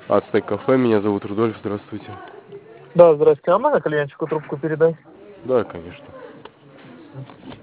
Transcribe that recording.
Ацтек кафе, меня зовут Рудольф, здравствуйте. Да, здрасте. А можно кальянчику трубку передать? Да, конечно.